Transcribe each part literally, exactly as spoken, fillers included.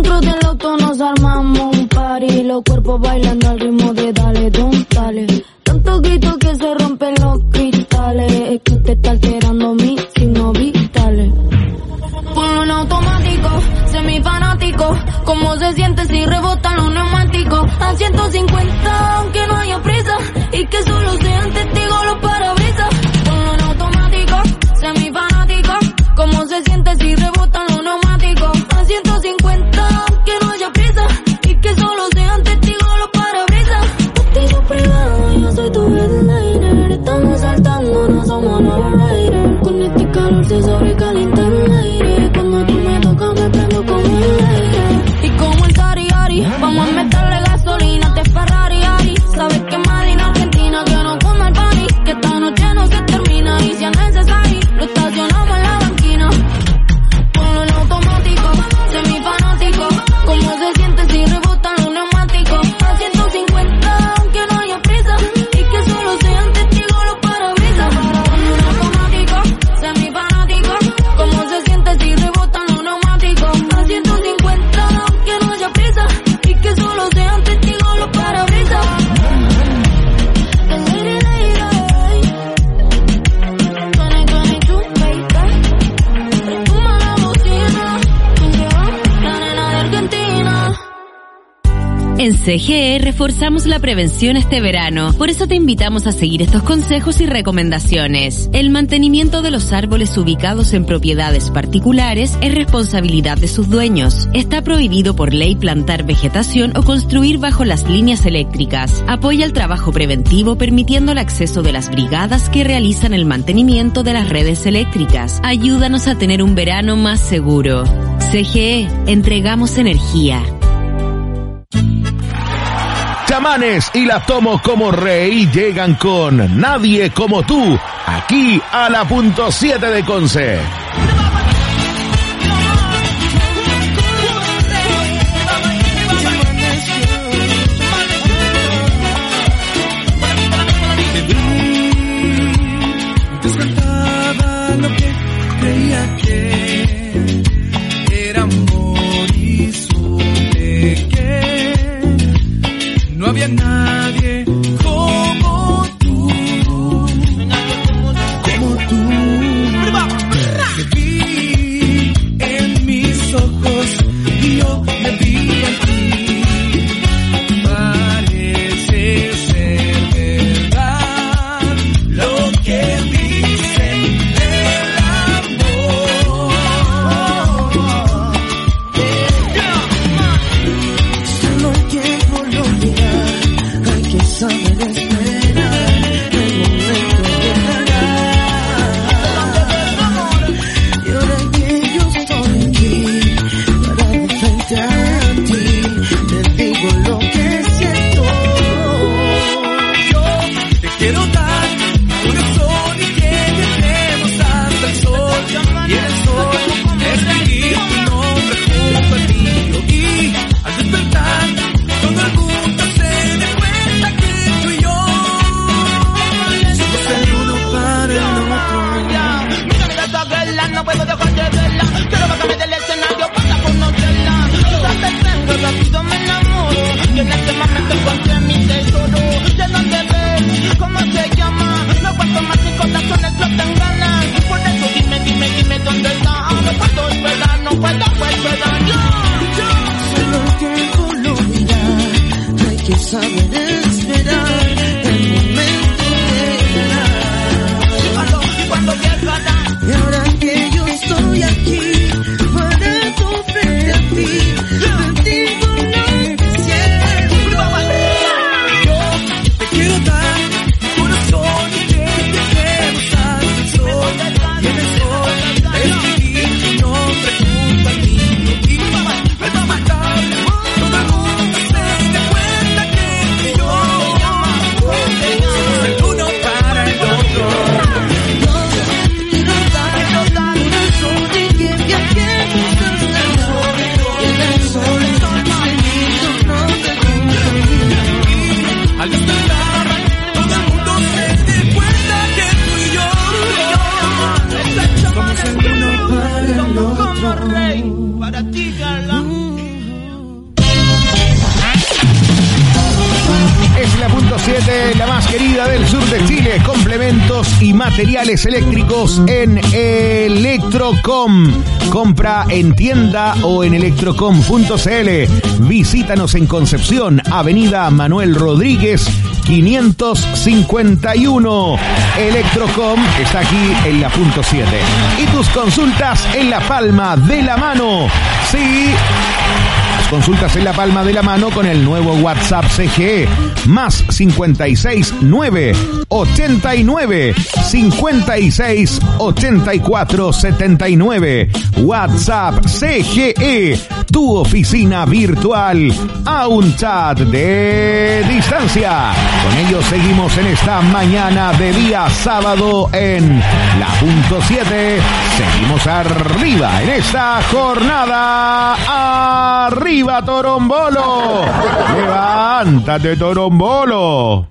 Dentro del auto nos armamos un party, los cuerpos bailando al ritmo de dale, don, dale. Tanto grito que se rompen los cristales, es que usted está alterando mis signos vitales. Ponlo en automático, semifanático, cómo se siente si rebotan los neumáticos. A ciento cincuenta aunque no haya prisa, y que solo sean testigos los parabrisas. Ponlo en automático, semifanático, cómo se siente si rebotan los neumáticos. A ciento cincuenta aunque no haya prisa, y que solo sean testigos los parabrisas. Botella privada, yo soy tu headliner. Estamos saltando, no somos no rider. Con este calor se sobrecalienta el aire. Cuando tú me tocas me prendo como el aire. Y como el Tari Ari, vamos a meterle gasolina, te Ferrari Ari. Sabes que Made in Argentina, que no come el bunny, que esta noche no se termina. Y si es necesario, lo estacionamos en la banquina. Ponlo en automático, semifanático, cómo se siente si rebotan los neumáticos. A ciento cincuenta aunque no haya prisa, y que solo sean testigos los parabrisas. Ponlo en automático, semifanático, cómo se siente si rebotan los neumáticos. A ciento cincuenta aunque no haya prisa, y que solo sean testigos los parabrisas. En C G E reforzamos la prevención este verano, por eso te invitamos a seguir estos consejos y recomendaciones. El mantenimiento de los árboles ubicados en propiedades particulares es responsabilidad de sus dueños. Está prohibido por ley plantar vegetación o construir bajo las líneas eléctricas. Apoya el trabajo preventivo permitiendo el acceso de las brigadas que realizan el mantenimiento de las redes eléctricas. Ayúdanos a tener un verano más seguro. C G E, entregamos energía. Chamanes y la Tomo como Rey llegan con Nadie como tú, aquí a la punto siete de Conce. Descartaba lo que creía que era amor y supe que no había nadie como tú, como tú. Te vi en mis ojos y yo me vi en ti. Parece ser verdad lo que dicen del amor. Solo el tiempo lo dirá. Hay que saber esperar, el momento llegará. Y ahora que yo estoy aquí, parado frente a ti, te digo lo que siento. Yo te quiero dar corazón y que lleguemos hasta el sol. Y el sol escribir tu nombre junto al mío. Y al despertar, todo el mundo se dé cuenta que tú y yo somos el uno para el otro. Mira, mira esa vela, no puedo dejar de verla. Quiero bajarme del escenario para conocerla. Quizás te tengo, rápido me enamoro. Y en este momento encontré mi tesoro. ¿De dónde ves? ¿Cómo se llama? No aguanto más, mi corazón explotan ganas. Por eso dime, dime, dime dónde está. No puedo esperar, no puedo esperar. Yo, yo, Solo el tiempo lo dirá. Hay que saber esperar, el momento llegará. cuando, cuando llegará. Y ahora que yo estoy aquí, parado frente a ti, te digo lo que siento. Yo te quiero dar mi corazón y que lleguemos hasta el sol. Y en el sol escribir tu nombre junto al mío. Y al despertar, todo el mundo se dé cuenta que siete, la más querida del sur de Chile. Complementos y materiales eléctricos en Electrocom. Compra en tienda o en electrocom punto c l. Visítanos en Concepción, Avenida Manuel Rodríguez, quinientos cincuenta y uno. Electrocom está aquí en la punto siete. Y tus consultas en la palma de la mano. Sí. Consultas en la palma de la mano con el nuevo WhatsApp C G E, más cincuenta y seis nueve ochenta y nueve cincuenta y seis ochenta y cuatro setenta y nueve. WhatsApp C G E, tu oficina virtual a un chat de distancia. Con ellos seguimos en esta mañana de día sábado en la punto siete. Seguimos arriba en esta jornada. Arriba Torombolo, levántate Torombolo.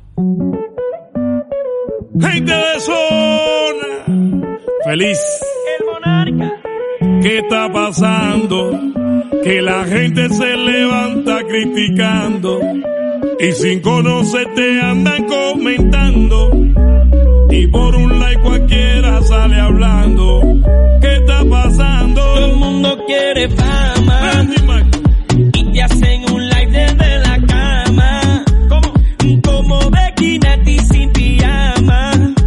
Gente de zona, feliz. El monarca. ¿Qué está pasando? Que la gente se levanta criticando y sin conocerte andan comentando y por un like cualquiera sale hablando. ¿Qué está pasando? Todo el mundo quiere fama y te hacen un live desde la cama. ¿Cómo? Como Becky Nati sin pijama.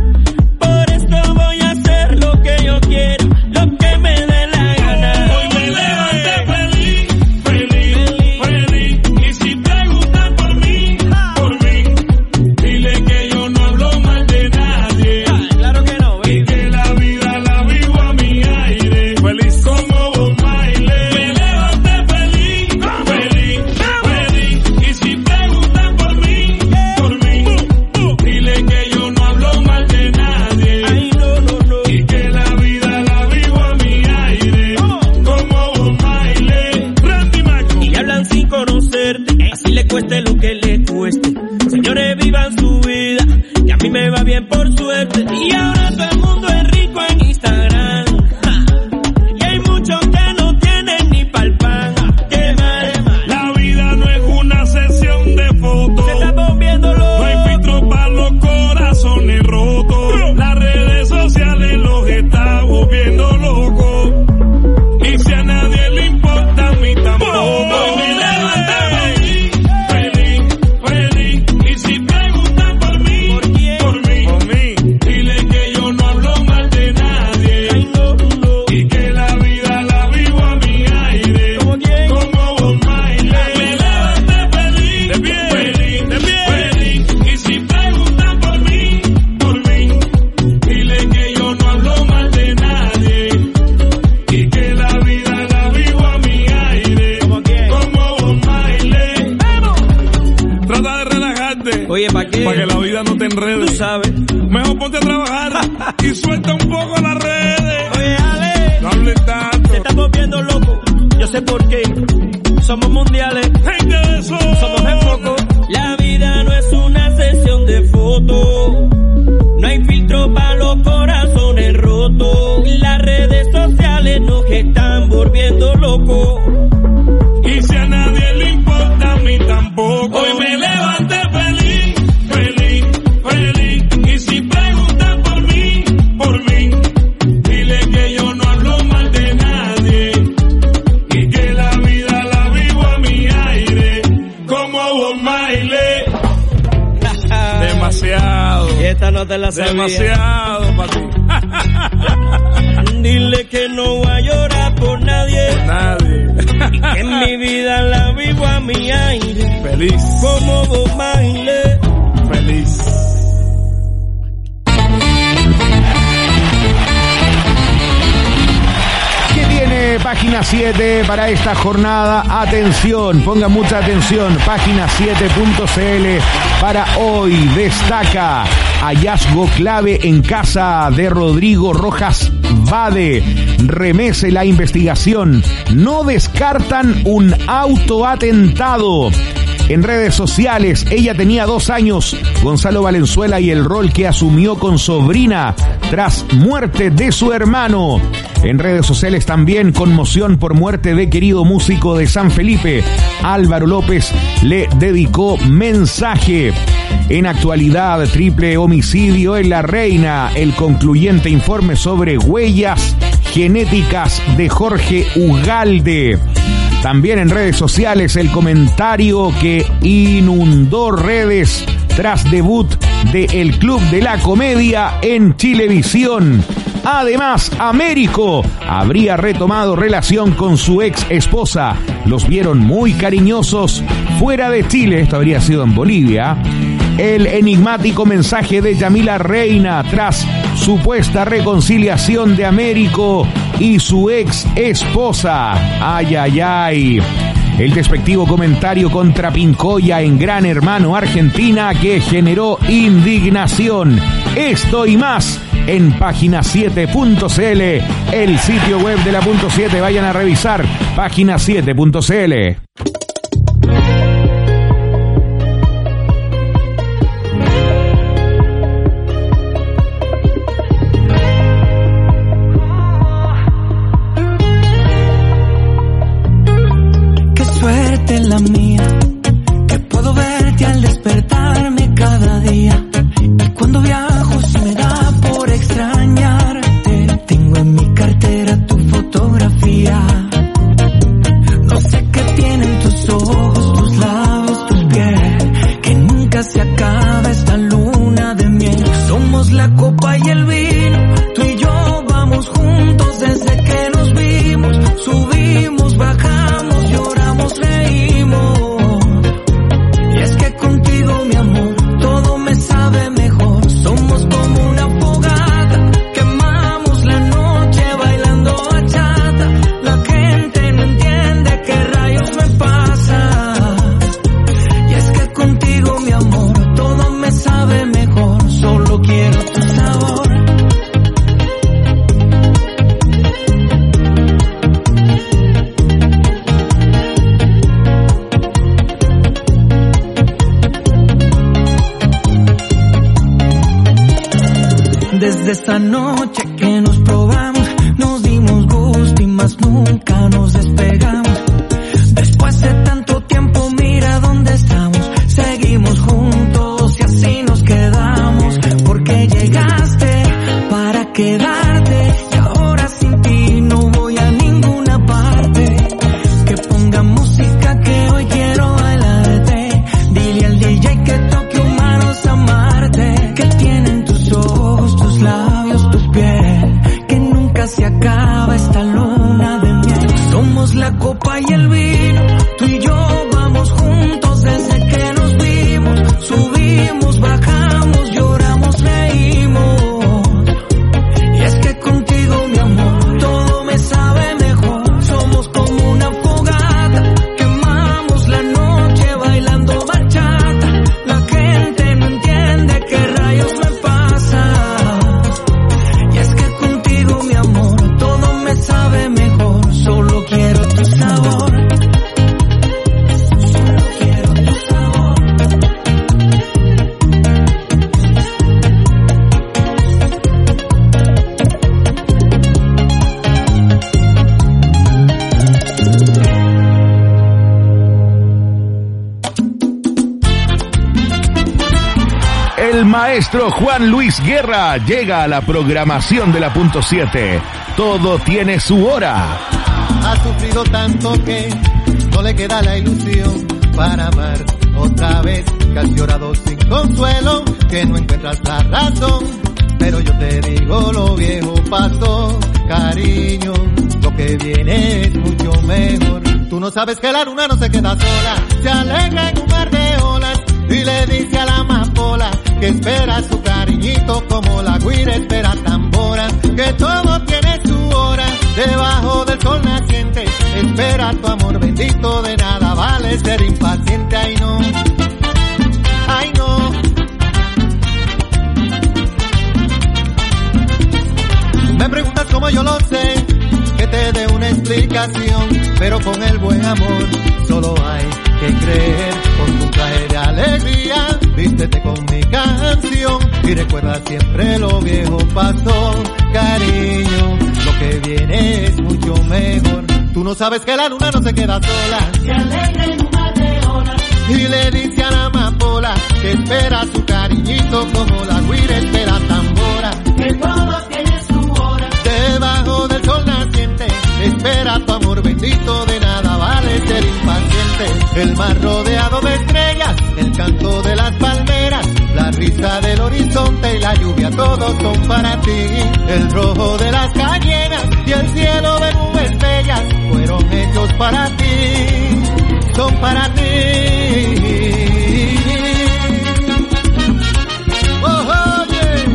Por esto voy a hacer lo que yo quiero, lo que me dé la gana. Hoy me levanté feliz, feliz, feliz. Y si preguntan por mí, por mí, dile que yo no hablo mal de nadie. Ah, claro que no, baby. Y que la vida la vivo a mi aire. Feliz como Bob Marley. Me levanté feliz, feliz, feliz. Y si preguntan por mí, por mí, dile que yo no hablo mal de nadie. Ay, no, no, no. Y que la vida la vivo a mi aire. Como Bob Marley. Randy Marco. Y hablan sin conocerte, así le cueste lo que le cueste. Señores, vivan su vida, que a mí me va bien por suerte. Y ahora todo el mundo es rico en Instagram. Ja. Y hay muchos que no tienen ni pa'l pan. Qué mal. La vida no es una sesión de fotos. Se está volviendo loco. No hay filtro para los corazones rotos. Las redes sociales los están volviendo locos. Y si a nadie le importa, a mí tampoco. Hoy me levanté feliz, feliz, feliz. Y si preguntan por mí, ¿Por quién? por mí, por mí, dile que yo no hablo mal de nadie. Ay, no, no. Y que la vida la vivo a mi aire. ¿Cómo quién? Como Bob Marley. Me levanté feliz, De pie, feliz, de pie. feliz. Y si preguntan por mí, por mí, dile que yo no hablo mal de nadie. Y que la vida la vivo a mi aire. ¿Cómo quién? Como Bob Marley. Trata de relajarte. Oye, ¿para qué? Para que la vida no te Tú enrede. sabes. Mejor ponte a trabajar y suelta un poco las redes. Oye, Ale, No hables tanto. se está volviendo loco. Yo sé por qué. Somos mundiales. Gente de zona. Somos en foco. La vida no es una sesión de fotos. No hay filtro para los corazones rotos. Las redes sociales nos están volviendo locos. Y si a nadie le importa, a mí tampoco. Hoy me levanté feliz, feliz, feliz. Y si preguntan por mí, por mí, dile que yo no hablo mal de nadie. Y que la vida la vivo a mi aire. Como Bob Marley. Demasiado. Esta no te la sabía. Demasiado para ti. Dile que no voy a llorar por nadie. Nadie. Que en mi vida la vivo a mi aire. Feliz. Como Bob Marley. Feliz. ¿Qué tiene página siete para esta jornada? Atención, pongan mucha atención. Página siete punto c l para hoy destaca hallazgo clave en casa de Rodrigo Rojas Vade. Remece la investigación. No descartan un autoatentado. En redes sociales, ella tenía dos años, Gonzalo Valenzuela, y el rol que asumió con sobrina tras muerte de su hermano. En redes sociales también conmoción por muerte de querido músico de San Felipe. Álvaro López le dedicó mensaje. En actualidad, triple homicidio en La Reina. El concluyente informe sobre huellas genéticas de Jorge Ugalde. También en redes sociales el comentario que inundó redes tras debut de El Club de la Comedia en Chilevisión. Además, Américo habría retomado relación con su ex esposa. Los vieron muy cariñosos fuera de Chile. Esto habría sido en Bolivia. El enigmático mensaje de Yamila Reina tras supuesta reconciliación de Américo y su ex esposa. Ay, ay, ay. El despectivo comentario contra Pincoya en Gran Hermano Argentina que generó indignación. Esto y más en página siete punto c l, el sitio web de la punto siete. Vayan a revisar página siete punto c l. Suerte la mía, que puedo verte al despertarme cada día. Y cuando viajo se me da por extrañarte. Tengo en mi cartera tu fotografía. No sé qué tienen tus ojos, tus labios, tus pies, que nunca se acaba esta luna de miel. Somos la copa y el vino, tú y yo vamos juntos desde que nos vimos. Subimos, bajamos, lloramos, reímos. Y es que contigo, mi amor, todo me sabe mejor. Somos como una fogata, quemamos la noche bailando bachata. La gente no entiende qué rayos me pasa. Y es que contigo, mi amor, todo me sabe mejor. Solo quiero tu sabor. Desde esa noche que nos probamos, nos dimos gusto y más nunca nos despegamos. Después de tanto tiempo, mira dónde estamos. Seguimos juntos y así nos quedamos. Porque llegaste para quedarte y ahora sin ti no voy a ninguna parte. Que ponga música que hoy quiero bailarte. Dile al D J que toque humanos amarte. Que tienen tus ojos, tus labios, tus piel, que nunca se acaba esta luna de miel. Somos la copa y el vino, tú y yo vamos juntos desde que nos vimos. Subimos, bajamos, lloramos, reímos. Y es que contigo, mi amor, todo me sabe mejor. Somos como una fogata, quemamos la noche bailando bachata. La gente no entiende qué rayos me pasa. Y es que contigo, mi amor, todo me sabe mejor. Solo quiero tu sabor. Solo quiero tu sabor. El maestro Juan Luis Guerra llega a la programación de la punto siete. Todo tiene su hora. Ha sufrido tanto que no le queda la ilusión para amar otra vez. Que has llorado sin consuelo, que no encuentras la razón. Pero yo te digo, lo viejo pasó, cariño. Lo que viene es mucho mejor. Tú no sabes que la luna no se queda sola, se alegra en un mar de olas. Y le dice a la amapola que espera su cariñito como la guira espera tambora. Que todo tiene su hora, debajo del sol naciente. Espera tu amor bendito, de nada vale ser impaciente. Ay no, ay no. Me preguntas cómo yo lo sé, que te dé una explicación. Pero con el buen amor solo hay que creer. Con con mi canción y recuerda siempre lo viejo pasó, cariño, lo que viene es mucho mejor. Tú no sabes que la luna no se queda sola, se alegra en un mar de olas, y le dice a la amapola que espera su cariñito como la guira espera tambora, que todo tiene su hora. Debajo del sol naciente espera tu amor bendito, de nada vale ser impaciente. El mar rodeado de estrellas, el canto de las palmeras, la risa del horizonte y la lluvia, todos son para ti. El rojo de las cañeras y el cielo de nubes bellas fueron hechos para ti, son para ti. Oh, oye.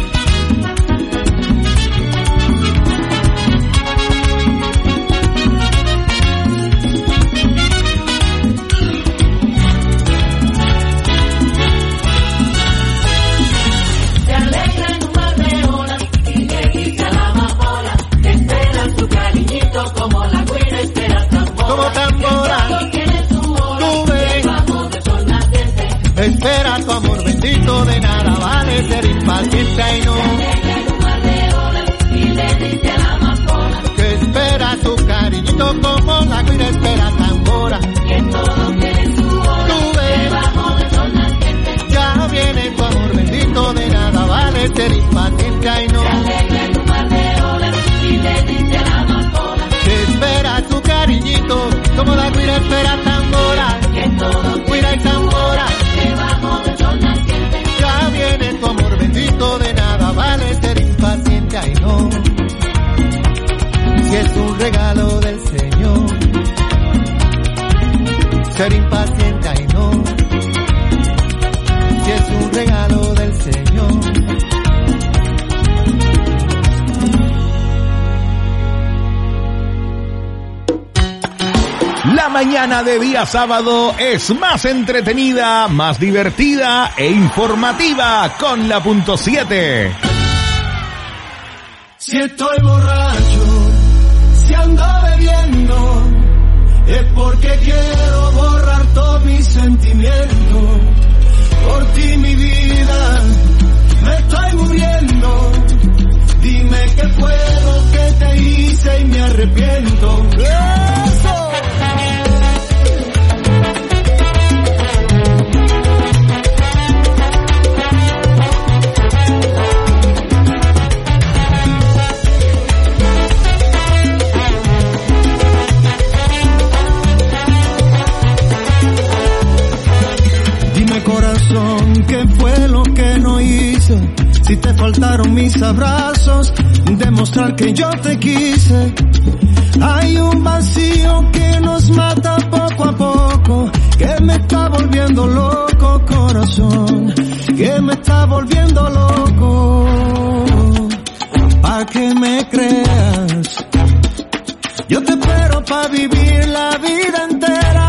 Se alegra en un mar de olas y le dice a la amapola que espera su cariñito como la guira espera tambora. Como tambora, que todo tiene su hora. tú ves, Debajo del sol naciente espera tu amor bendito, de nada vale ser impaciente y no. se alegra en un mar de olas y le dice a la amapola Que espera tu cariñito como la guira espera tambora. que todo tiene su hora. Tú ves, Debajo del sol naciente ya viene tu amor bendito, de nada vale ser impaciente y no. se alegra en un mar de olas y le dice a la amapola Que espera tu cariñito como la guira espera tambora. que todo Guira y tambora, debajo del sol naciente ya viene tu amor bendito, de nada vale ser impaciente y no. Si es un regalo del Señor, ser impaciente y no. Si es un regalo del Señor. La mañana de día sábado es más entretenida, más divertida e informativa con la punto siete. Si estoy borracho, si ando bebiendo, es porque quiero borrar todos mis sentimientos. Por ti mi vida, me estoy muriendo. Dime qué puedo, que te hice y me arrepiento. ¡Eso! Corazón, ¿qué fue lo que no hice? Si te faltaron mis abrazos, demostrar que yo te quise. Hay un vacío que nos mata poco a poco, que me está volviendo loco, corazón, que me está volviendo loco. Pa' que me creas, yo te espero pa' vivir la vida entera.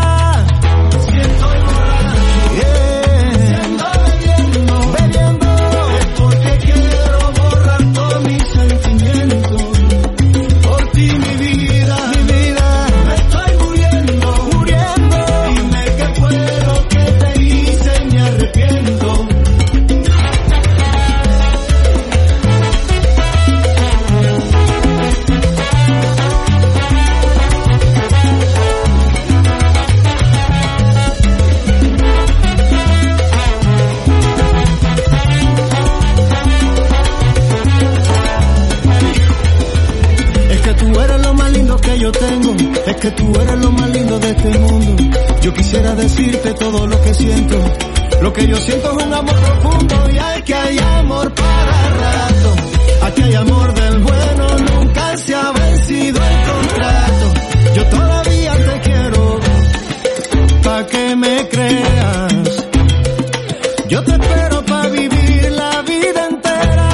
Yo tengo, es que tú eres lo más lindo de este mundo. Yo quisiera decirte todo lo que siento. Lo que yo siento es un amor profundo y hay que hay amor para rato. Aquí hay amor del bueno, nunca se ha vencido el contrato. Yo todavía te quiero, pa' que me creas. Yo te espero pa' vivir la vida entera.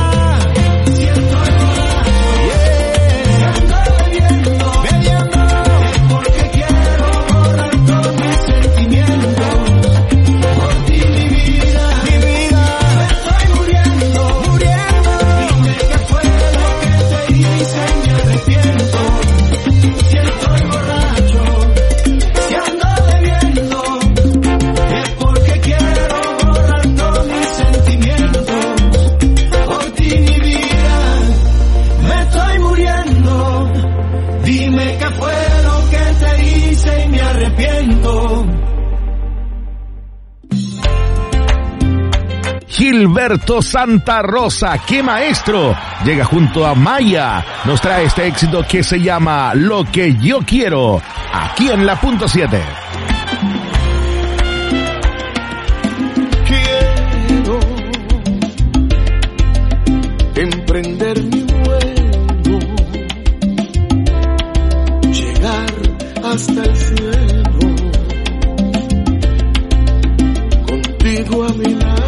Gilberto Santa Rosa. ¡Qué maestro! Llega junto a Maya. Nos trae este éxito que se llama Lo que yo quiero. Aquí en la punto siete. Quiero emprender mi vuelo, llegar hasta el cielo, contigo a mi lado.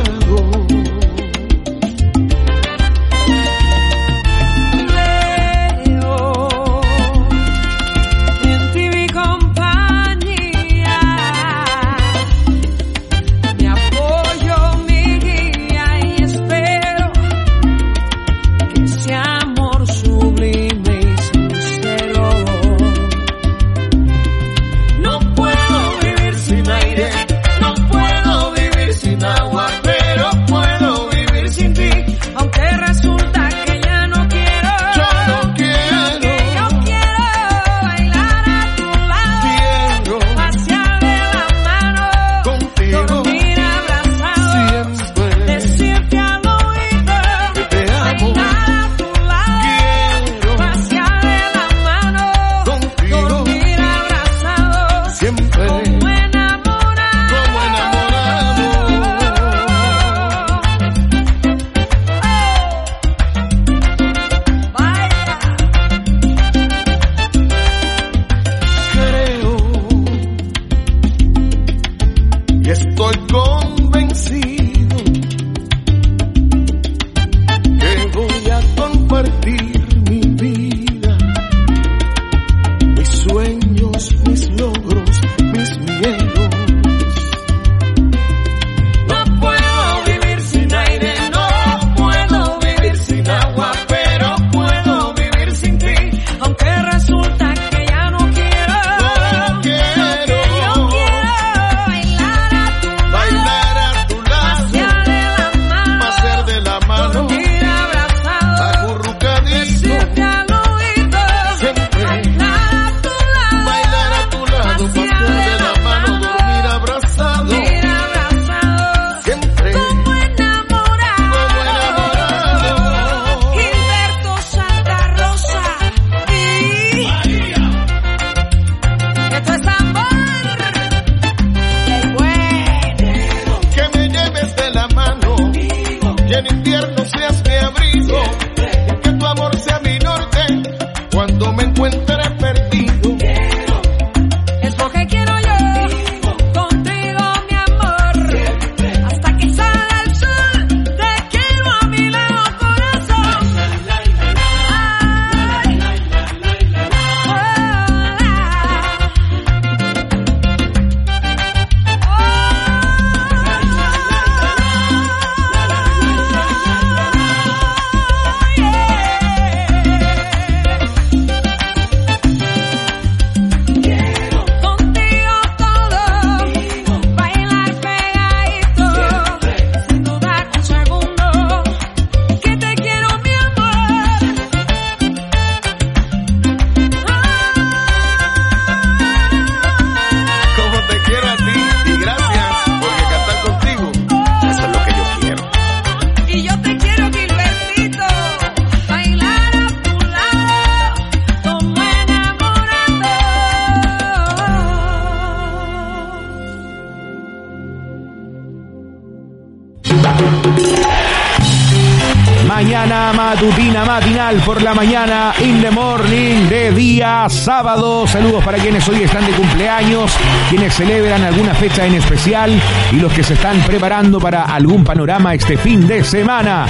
Mañana matutina, matinal por la mañana, in the morning, de día sábado. Saludos para quienes hoy están de cumpleaños, quienes celebran alguna fecha en especial y los que se están preparando para algún panorama este fin de semana.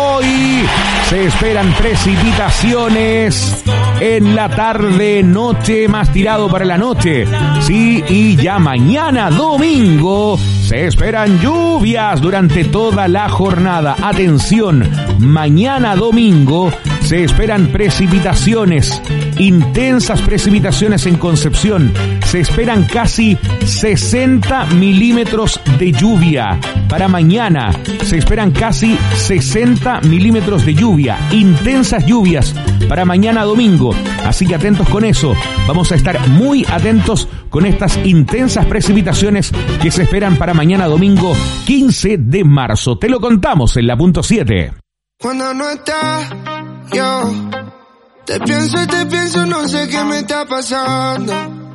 Hoy se esperan precipitaciones en la tarde, noche, más tirado para la noche. Sí, y ya mañana domingo se esperan lluvias durante toda la jornada. Atención, mañana domingo se esperan precipitaciones, intensas precipitaciones en Concepción. Se esperan casi sesenta milímetros de lluvia. Para mañana se esperan casi sesenta milímetros de lluvia, intensas lluvias para mañana domingo. Así que atentos con eso. Vamos a estar muy atentos con estas intensas precipitaciones que se esperan para mañana domingo quince de marzo. Te lo contamos en la punto siete. Cuando no estás, yo te pienso y te pienso, no sé qué me está pasando.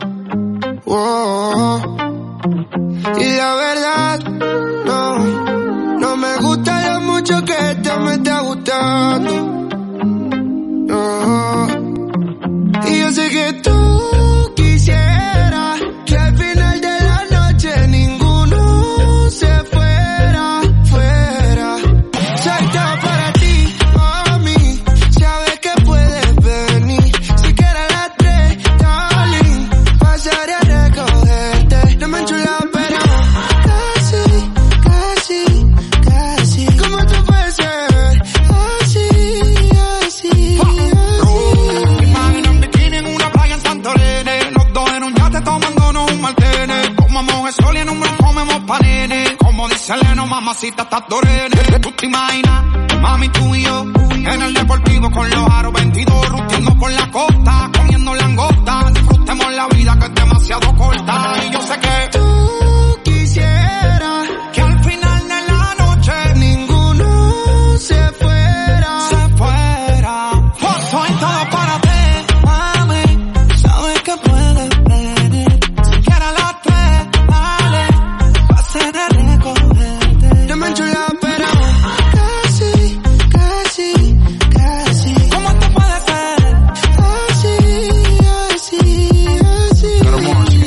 Oh, y la verdad, no, no me gusta lo mucho que esto me está gustando. Oh, y yo sé que tú quisieras que al final de la noche ninguno se fuera, fuera. Soy todo para ti, mami, sabes que puedes venir. Si quieres a las tres, darling, pasaré a recogerte. No me enchulaba, pero casi, casi, casi. ¿Cómo tú puedes ser así, así, así? Imagina un bikini en una playa en Santorini, los dos en un yate tomándonos un martini. Comamos el sol y en un blanco comemos panini. Como dice Leno, mamacita, estás dorene. Tú te imaginas, mami, tú y yo, en el deportivo con los aros veintidós, rustiendo por la costa, comiendo langosta. Disfrutemos la vida que es demasiado corta. Y yo sé que tú quisieras que al final de la noche ninguno se fuera, se fuera. Oh, soy todo para ti, mami, sabes que puedes venir. Si quieres a las tres, dale, pasen a recogerte. no me enchulaba, pero casi, casi, casi. ¿Cómo tú puedes ser así, así, así? Pero música.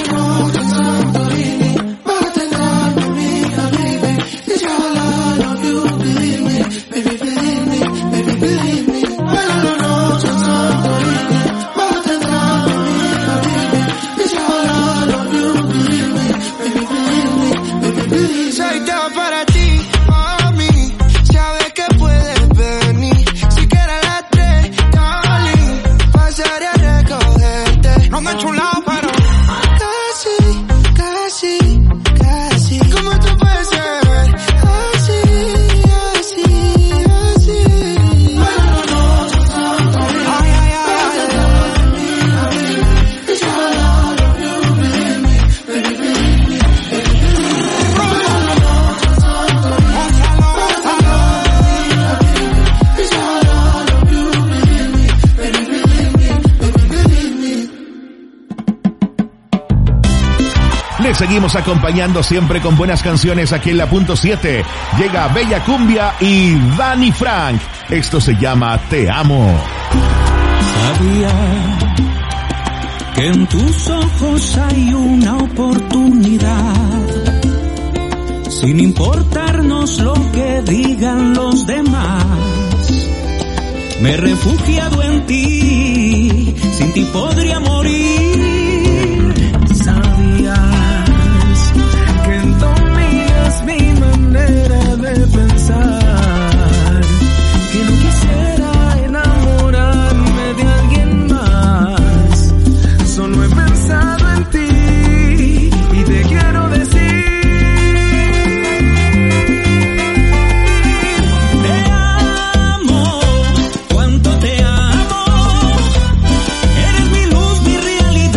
Soy todo para ti, mami, sabes que puedes venir. Si quieres a las tres, darling, pasaré a recogerte. No me he chulado, pero Casi, casi, casi. ¿Cómo tú puedes ser así, así, así? ay, ay, ay. Le seguimos acompañando siempre con buenas canciones aquí en la punto siete. Llega Bella Cumbia y Dani Frank. Esto se llama Te Amo. Sabía que en tus ojos hay una oportunidad, sin importarnos lo que digan los demás. Me he refugiado en ti, sin ti podría morir. Sabías que dominas mi manera de pensar, que no quisiera enamorarme de alguien más. Solo he pensado en ti y te quiero decir: te amo, cuánto te amo. Eres mi luz, mi realidad.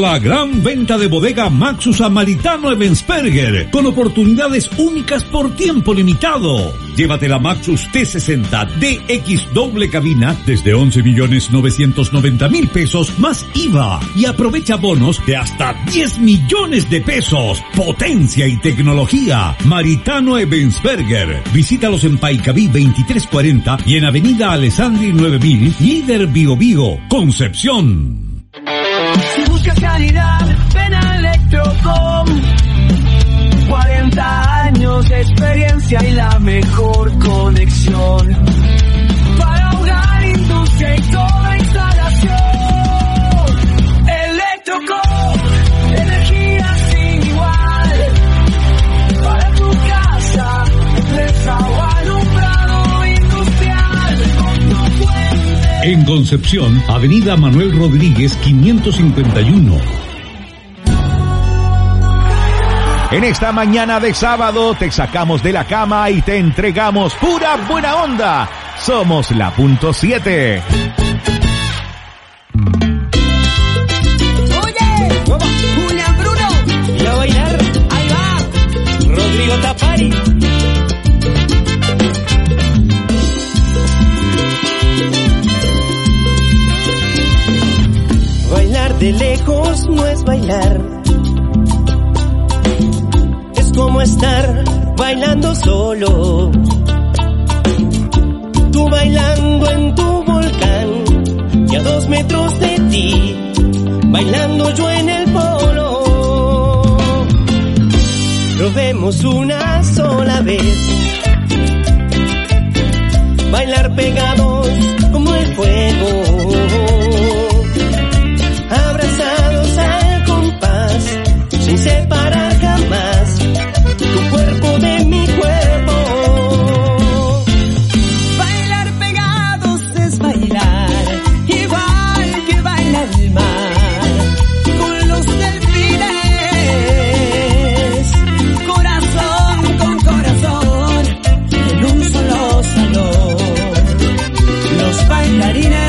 Nueva gran venta de bodega Maxus Samaritano Ebensperger, con oportunidades únicas por tiempo limitado. Llévate la Maxus T sesenta D X doble cabina desde once millones novecientos noventa mil pesos más I V A y aprovecha bonos de hasta diez millones de pesos. Potencia y tecnología. Maritano Ebensperger. Visítalos en Paicaví veintitrés cuarenta y en Avenida Alessandri nueve mil, Líder Bio Bio, Concepción. Si buscas calidad, ven a Electrocom. cuarenta años de experiencia y la mejor conexión para hogar, industria y toda instalación. Electrocom, energía sin igual para tu casa, empresa o alumbrado industrial. En Concepción, Avenida Manuel Rodríguez quinientos cincuenta y uno. En esta mañana de sábado te sacamos de la cama y te entregamos pura buena onda. Somos la punto siete. Oye, Julián Bruno, y a bailar, ahí va, Rodrigo Tapari. Bailar de lejos no es bailar. Como estar bailando solo, tú bailando en tu volcán y a dos metros de ti, bailando yo en el polo. Probemos una sola vez, bailar pegados como el fuego, abrazados al compás, sin separar jamás tu cuerpo de mi cuerpo. Bailar pegados es bailar, igual que baila el mar, con los delfines, corazón con corazón, en un solo salón. Los bailarines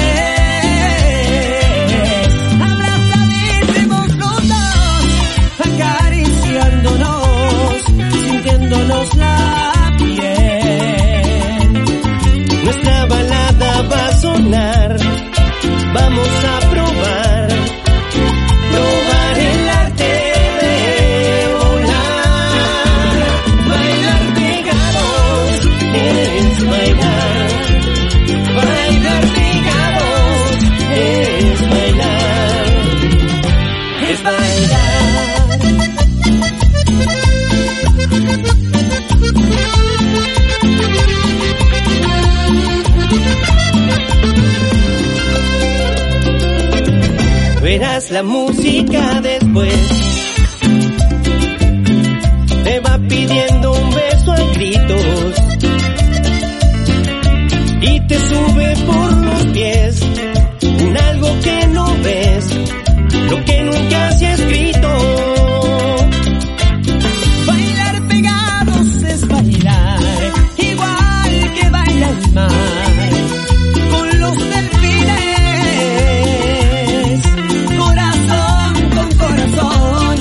abrazadísimos los dos, acariciándonos, sintiéndonos la piel. Nuestra balada va a sonar, vamos a probar, probar el arte de volar. Bailar pegados es bailar, bailar pegados es bailar, es bailar. Verás la música después, te va pidiendo un beso a gritos y te sube por los pies un algo que no ves, lo que nunca se ha escrito. Bailar pegados es bailar, igual que baila el mar, con los delfines, corazón con corazón,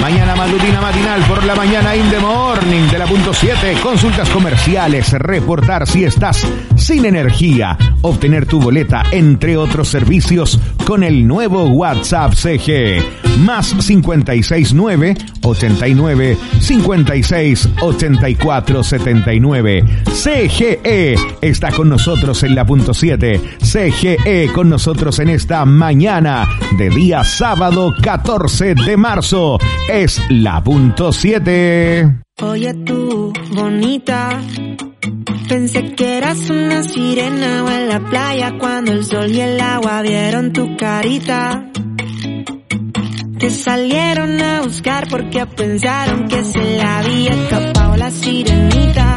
Mañana matutina matinal, por la mañana in the morning de la punto siete. Consultas comerciales, reportar si estás sin energía, obtener tu boleta, entre otros servicios, con el nuevo WhatsApp C G. Más cincuenta y seis nueve, ochenta y nueve, cincuenta y seis, ochenta y cuatro, setenta y nueve. C G E está con nosotros en la punto siete. C G E con nosotros en esta mañana de día sábado catorce de marzo. Es la punto siete. Oye tú, bonita, pensé que eras una sirena o en la playa cuando el sol y el agua vieron tu carita. Te salieron a buscar porque pensaron que se la había escapado la sirenita.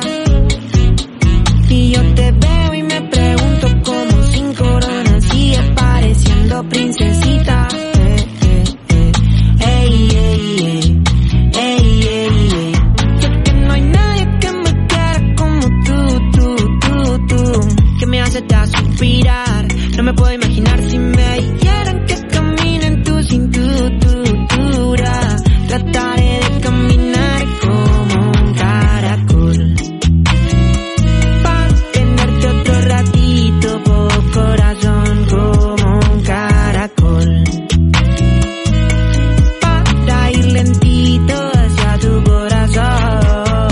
Y yo te veo y me pregunto cómo sin corona sigue pareciendo princesita. Eh, eh, eh. Ey, ey, ey. Ey, ey, ey. Yo que no hay nadie que me quiera como tú, tú, tú, tú. Que me hace hasta suspirar. No me puedo imaginar si me dijeran que camine en tu cintura. Trataré de caminar como un caracol para tenerte otro ratito, por corazón, como un caracol, para ir lentito hacia tu corazón.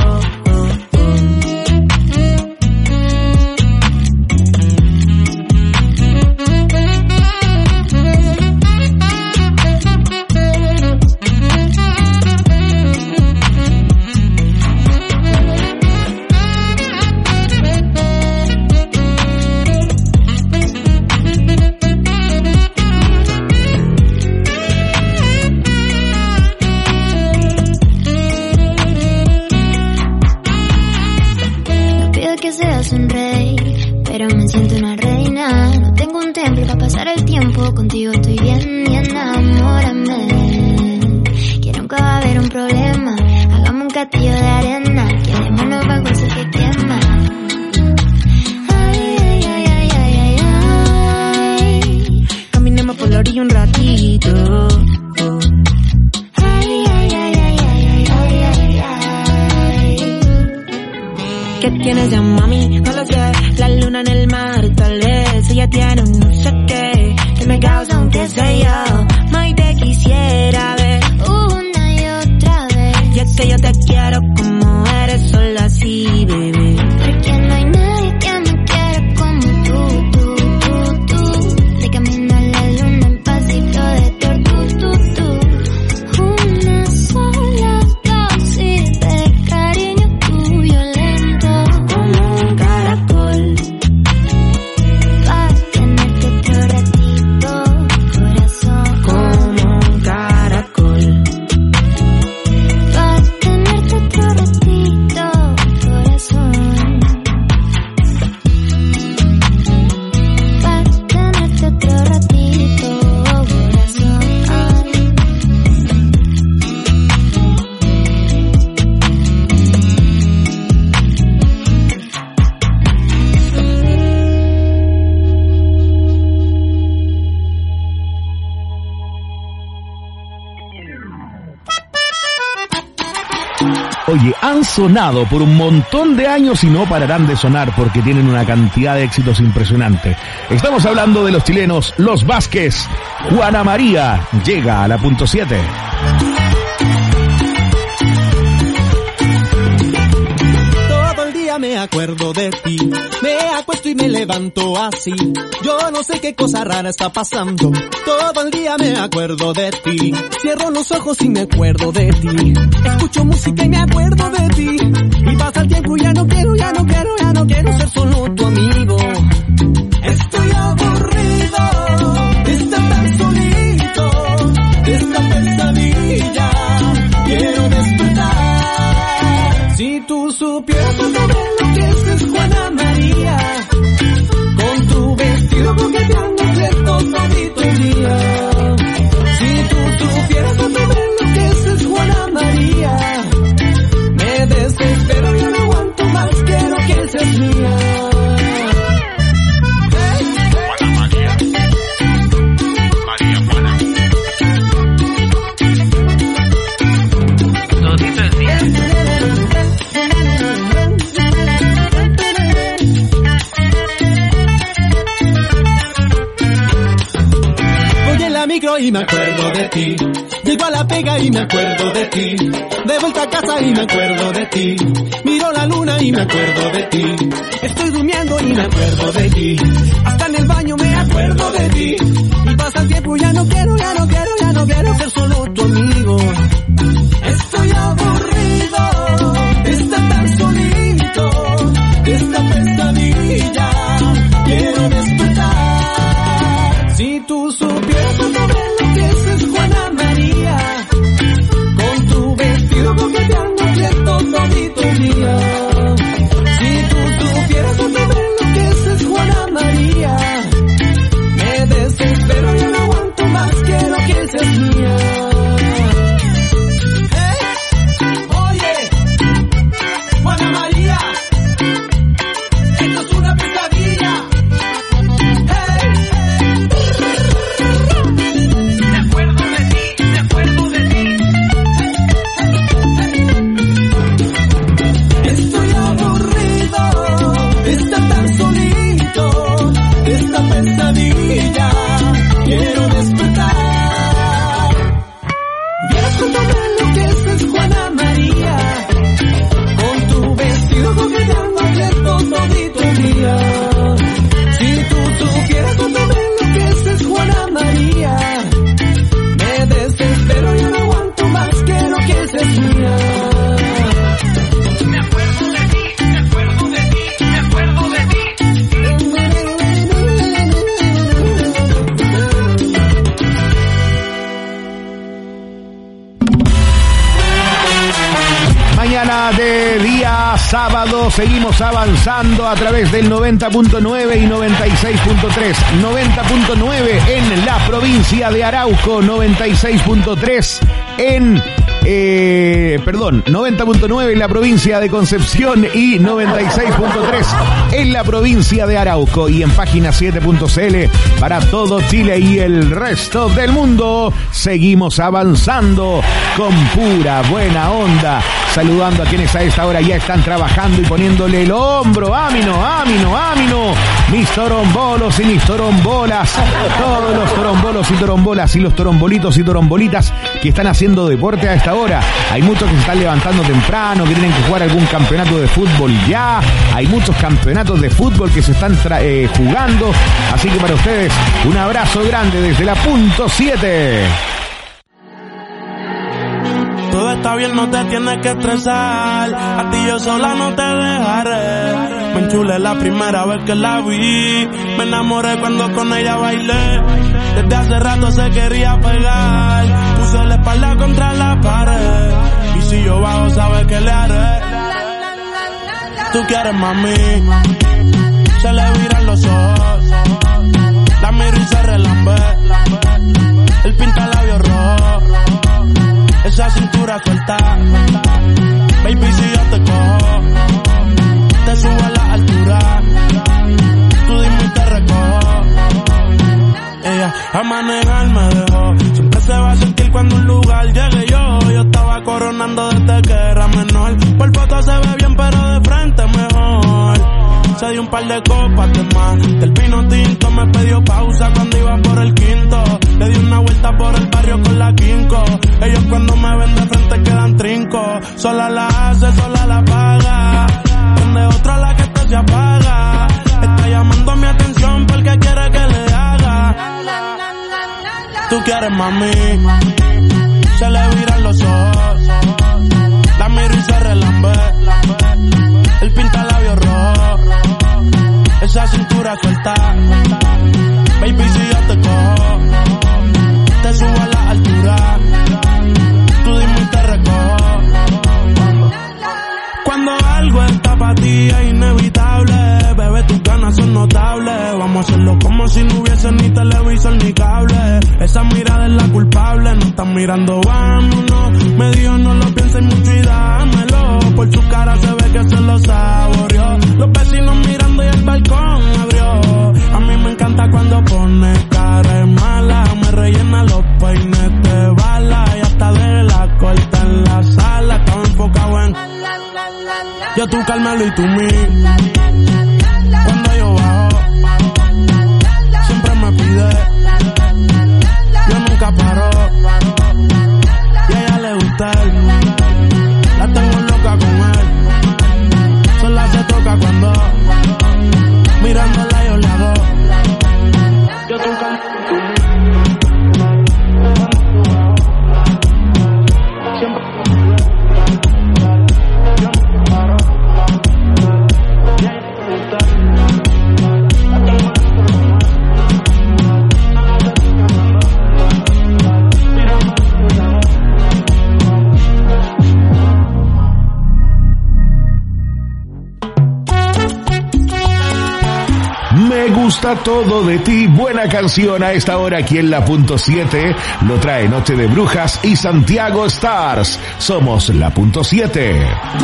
Contigo estoy bien y enamórame. Que nunca va a haber un problema. Hagamos un castillo de arena. Quedémonos bajo eso que quema. Ay, ay, ay, ay, ay, ay, ay. Caminemos por la orilla un ratito. Ay, ay, ay, ay, ay, ay, ay, ay. ¿Qué tienes ya, mami? No lo sé. La luna en el mar, tal vez. Ella tiene un no sé qué que me causa un qué sé yo. May te quisiera ver una y otra vez. Y es que yo te quiero como eres, solo así, bebé. Porque no hay nadie que me quiera como tú, tú, tú, tú. De camino a la luna en pasito de tortu, tú, tú. Una sola dosis de cariño tuyo lento como un caracol. Pa' tenerte otro ratito, corazón, como un caracol. Pa' tenerte otro ratito, corazón. Pa' tenerte otro ratito, corazón. Oye, han sonado por un montón de años y no pararán de sonar porque tienen una cantidad de éxitos impresionante. Estamos hablando de los chilenos Los Vázquez. Juana María llega a la punto siete. Todo el día me acuerdo de ti, me acuesto y me levanto así. Yo no sé qué cosa rara está pasando. Todo el día me acuerdo de ti. Cierro los ojos y me acuerdo de ti. Escucho música y me acuerdo de ti. Y pasa el tiempo y ya no quiero, ya no quiero, ya no quiero ser solo tu amigo. Estoy aburrido de estar tan solito, de esta pesadilla. Quiero despertar. Si tú supieras cuánto me enloqueces, Juana María, con tu vestido coqueteando estos toditos días. Si tú supieras cuánto me enloqueces, Juana María, me desespero, yo no aguanto más, quiero que seas mía. Juana María, María Juana. y me acuerdo de ti. Llego a la pega y me acuerdo de ti. De vuelta a casa y me acuerdo de ti. Miro la luna y me acuerdo de ti. Estoy durmiendo y me acuerdo de ti. Hasta en el baño me acuerdo de ti. Y pasa el tiempo y ya no quiero, ya no quiero, ya no quiero ser solo tu amigo. Estoy aburrido de estar tan solito, de esta pesadilla. Quiero despertar. Si tú supieras cuánto me enloqueces, Juana María, con tu vestido coqueteando quieto todito el día. Si tú supieras cuánto me enloqueces, Juana María, me desespero, yo no aguanto más, quiero que seas mía. Quiero despertar. Vieras cuánto me enloqueces, Juana María, con tu vestido coqueteando abierto todito el día. Si tú supieras cuánto me enloqueces, Juana María, me desespero, yo no aguanto más, quiero que seas mía. Me acuerdo de ti, me acuerdo de ti, me acuerdo de ti. Mañana de día sábado seguimos avanzando a través del noventa punto nueve y noventa y seis punto tres. noventa punto nueve en la provincia de Arauco, noventa y seis punto tres en... Eh, perdón, noventa punto nueve en la provincia de Concepción y noventa y seis punto tres en la provincia de Arauco y en página siete punto c l para todo Chile y el resto del mundo. Seguimos avanzando con pura buena onda, saludando a quienes a esta hora ya están trabajando y poniéndole el hombro. Ámino, ámino, ámino, mis torombolos y mis torombolas, todos los torombolos y torombolas y los torombolitos y torombolitas que están haciendo deporte a esta hora. Hay muchos que se están levantando temprano, que tienen que jugar algún campeonato de fútbol ya. Hay muchos campeonatos de fútbol que se están tra- eh, jugando. Así que para ustedes, un abrazo grande desde la punto siete. Todo está bien, no te tienes que estresar. A ti yo sola no te dejaré. Me enchulé la primera vez que la vi. Me enamoré cuando con ella bailé. Desde hace rato se quería pegar. Puse la espalda contra la pared. Y si yo bajo, sabes que le haré. Tú quieres, mami. Se le viran los ojos. La miro y se relambe. El pinta labios rojo. Esa cintura suelta. Baby, si yo te cojo, te subo a la altura. Tú dime y te recojo. Ella a manejar me dejó. Siempre se va a sentir cuando un lugar llegue yo. Yo estaba coronando desde que era menor. Por foto se ve bien, pero de frente mejor. Se dio un par de copas de más. Del vino tinto me pidió pausa cuando iba por el quinto. Le di una vuelta por el barrio con la quinco. Ellos cuando me ven de frente quedan trinco. Sola la hace, sola la paga. Donde otra la que esto se apaga. Está llamando mi atención porque quiere que le haga. Tú quieres, mami. Se le viran los ojos. La miro y se relambe. El pinta labios rojo. Esa cintura suelta. Baby, si yo te cojo, te subo a la altura. Tú dime y te recojo. Cuando algo está para ti es inevitable. Bebé, tus ganas son notables. Vamos a hacerlo como si no hubiese ni televisor ni cable. Esa mirada es la culpable. No están mirando, vámonos. Me dijo no lo pienses mucho y dámelo. Por su cara se ve que se lo saboreó. Los vecinos mirando y el balcón abrió. A mí me encanta cuando pone cara de mala. Me rellena los peines de bala. Y hasta de la corta en la sala. Estaba enfocado en yo, tú, Carmelo y tú, mí. Cuando yo bajo, siempre me pide. Yo nunca gusta todo de ti. Buena canción a esta hora aquí en la punto siete. Lo trae Noche de Brujas y Santiago Stars. Somos la punto siete.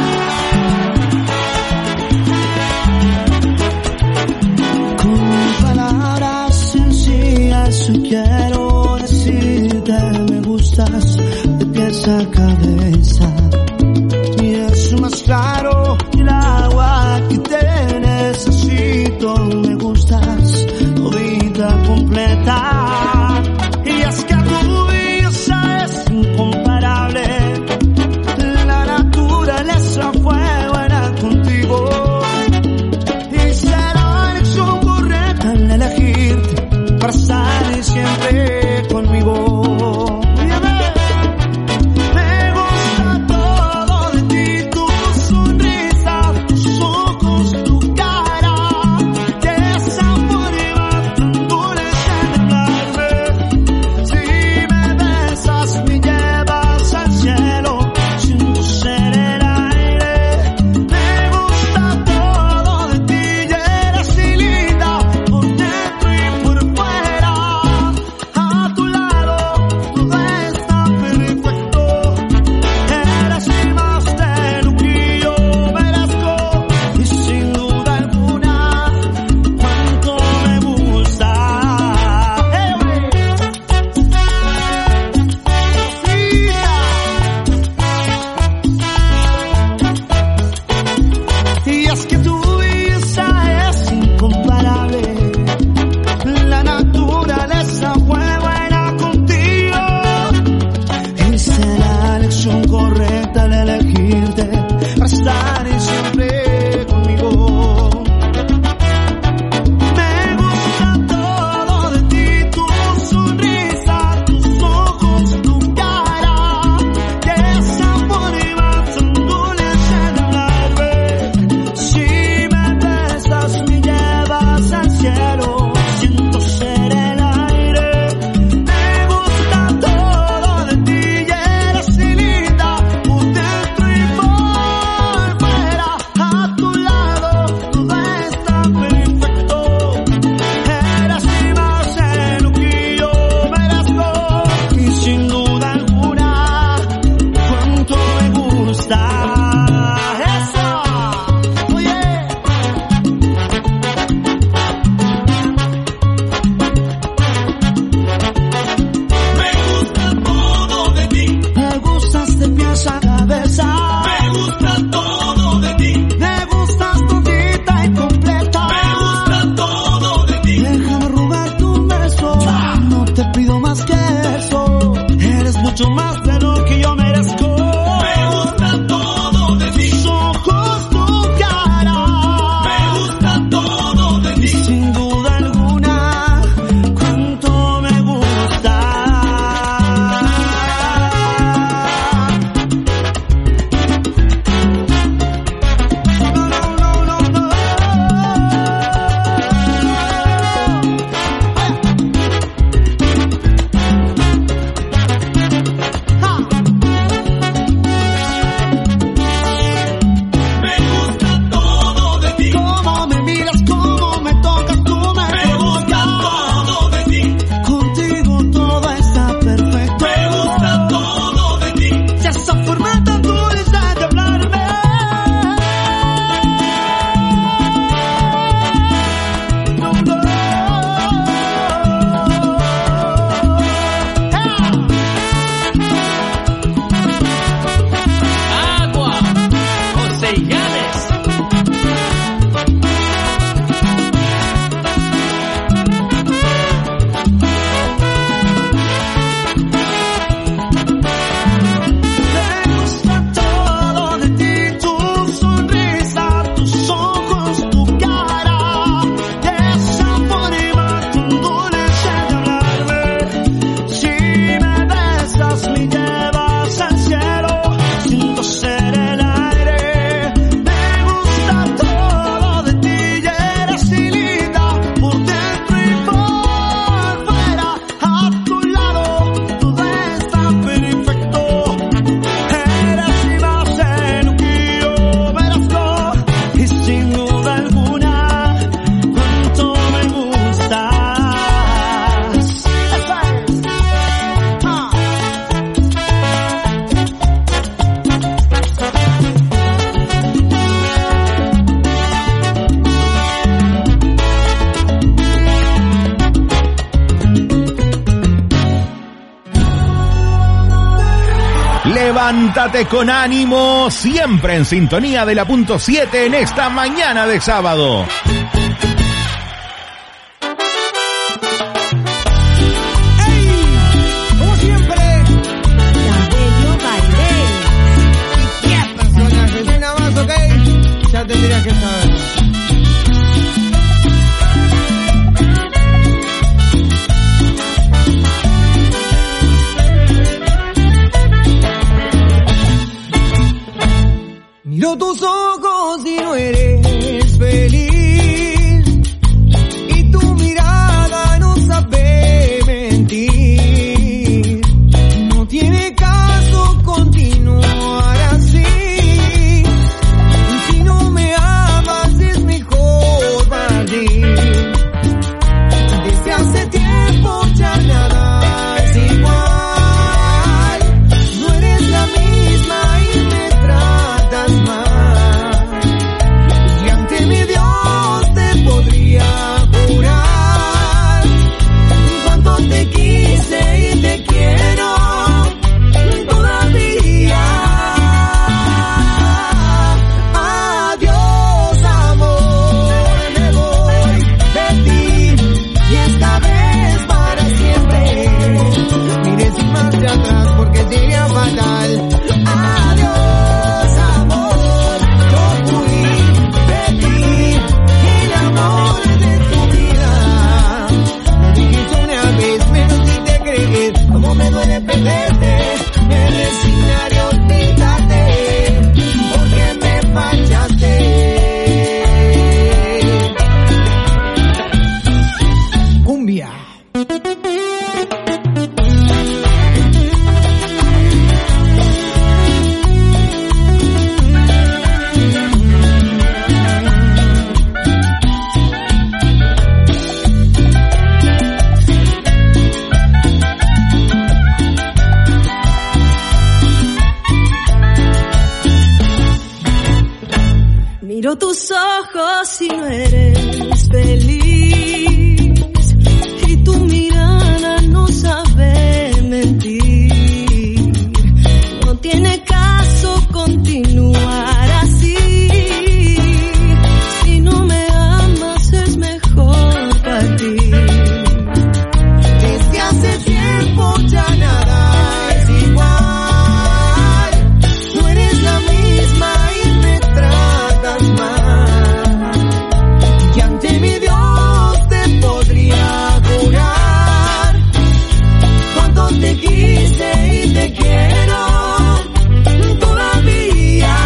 Con palabras sencillas quiero decirte me gustas de pies a cabeza. Y es más claro que el agua que te necesito. Me gustas todita completa. Y es que tu belleza es incomparable. La naturaleza fue buena contigo. Y será elección correcta al elegirte para estar siempre conmigo. Levántate con ánimo, siempre en sintonía de la punto siete en esta mañana de sábado. Como siempre, Cabello Bailé. ¿Y qué personaje? Soy nada más, ok. Ya tendrías que saberlo. Miro tus ojos y no eres feliz, y tu mirada no sabe mentir. No tiene caso continuar así. Si no me amas es mejor partir. Desde hace tiempo ya nada es igual. No eres la misma y me tratas mal. Y ante mi Dios te podría jurar cuánto te quise y te quiero todavía. Adiós, amor, me voy de ti y esta vez para siempre. Mire sin marcha atrás porque sería fatal. Adiós, amor, yo fui de ti, el amor de tu vida. Lo dijiste una vez, menos si te crees, como me duele perderte. Me resignaré a olvidarte, porque me fallaste. Cumbia. Miro tus ojos y no eres feliz, y tu mirada no sabe mentir. No tiene caso continuar así. Si no me amas es mejor partir. Desde hace tiempo ya nada es igual. No eres la misma y me tratas mal. Y ante mi Dios te podría jurar cuánto te quise y te quiero todavía.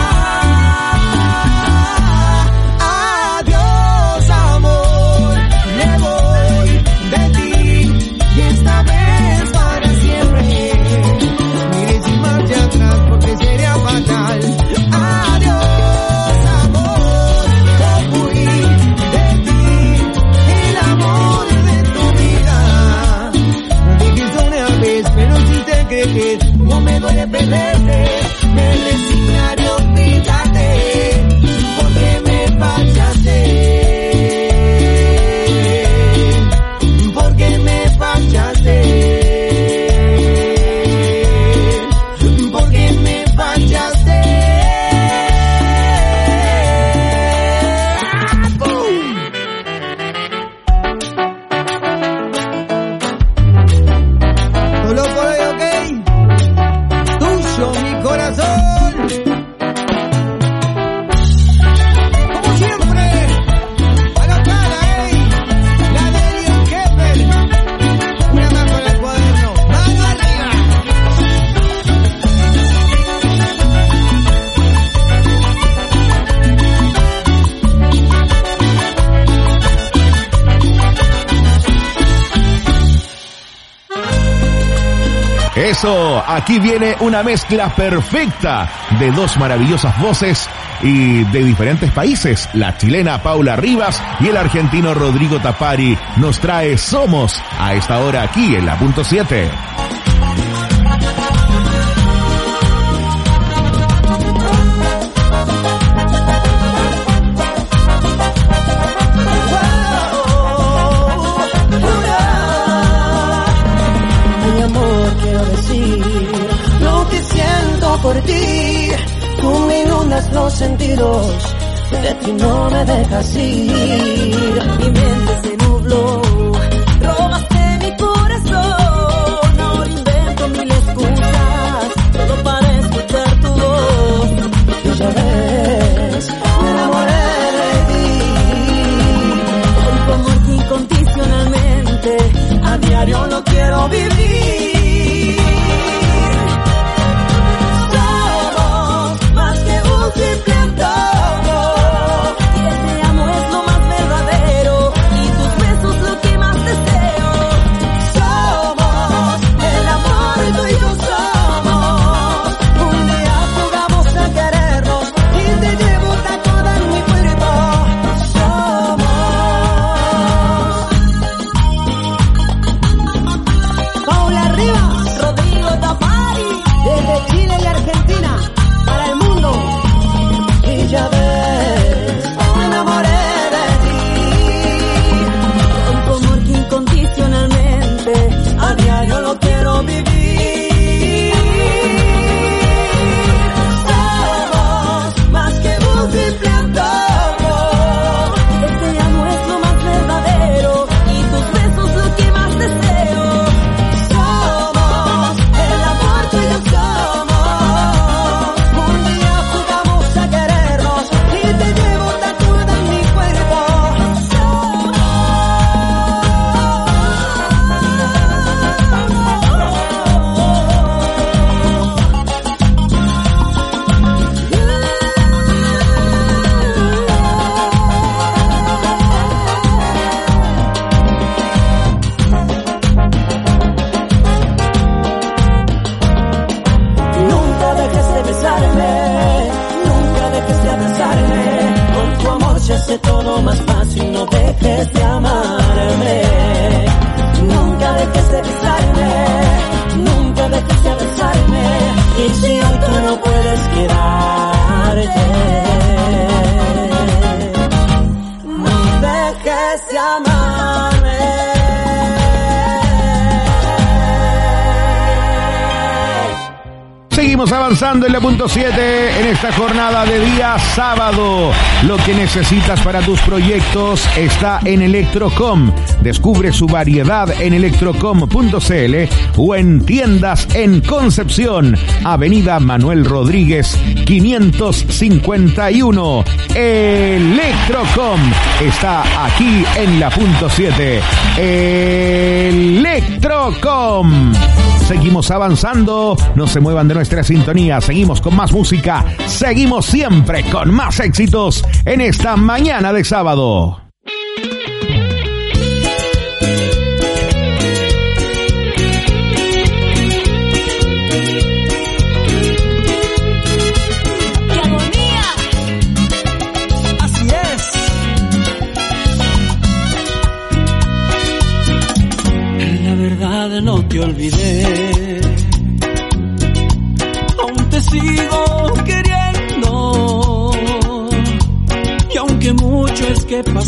Adiós, amor, me voy de ti y esta vez para siempre. Mire sin marcha atrás porque sería fatal. Adiós, amor, yo fui de ti, el amor de tu vida. Lo dijiste una vez, pero si te crees, no me duele perderte. Me resignaré a olvidarte, porque me fallaste. Porque me fallaste. Porque me fallaste. Solo por hoy, ok. Tuyo mi corazón. Como siempre, a la cara, ey. La de Leon Kepler. Una más con el cuaderno. Mano arriba. Eso, aquí viene una mezcla perfecta de dos maravillosas voces y de diferentes países. La chilena Paula Rivas y el argentino Rodrigo Tapari nos trae Somos a esta hora aquí en la punto siete. Mi amor, quiero decir lo que siento. por ti. Tú me inundas los sentidos, de ti no me dejas ir. Mi mente se nubló, robaste mi corazón. Ahora invento mil excusas, todo para escuchar tu voz. Yo ya ves, me enamoré de ti. Con tu amor que incondicionalmente a diario lo quiero vivir. Somos más que un simple antojo, y ese amor es lo más verdadero, y tus besos lo que más deseo. Somos el amor, tú y yo somos. Un día jugamos a querernos y te llevo tatuada en mi cuerpo. Somos Paula Rivas, Rodrigo Tapari, desde Chile y Argentina para el mundo. Y ya ves, me enamoré de ti. Con tu amor que incondicionalmente a diario lo quiero vivir. Somos más que un simple antojo, este amor es lo más verdadero, y tus besos lo que más deseo. Somos el amor, tú y yo somos. Un día jugamos a querernos y te llevo tatuada en mi cuerpo. Nunca dejes de besarme, nunca dejes de abrazarme. Con tu amor se hace todo más fácil, no dejes de amarme. Nunca dejes de besarme, nunca dejes de abrazarme. Y si hoy tú no puedes quedarte, no dejes de amarme. Seguimos avanzando en la punto siete en esta jornada de día sábado. Lo que necesitas para tus proyectos está en Electrocom. Descubre su variedad en electrocom punto cl o en tiendas en Concepción, Avenida Manuel Rodríguez quinientos cincuenta y uno. Electrocom está aquí en la punto siete. Electrocom. Seguimos avanzando, no se muevan de nuestra sintonía, seguimos con más música, seguimos siempre con más éxitos en esta mañana de sábado. ¡Qué agonía! Así es. La verdad no te olvidé, aún te sigo queriendo, y aunque mucho es que pasó.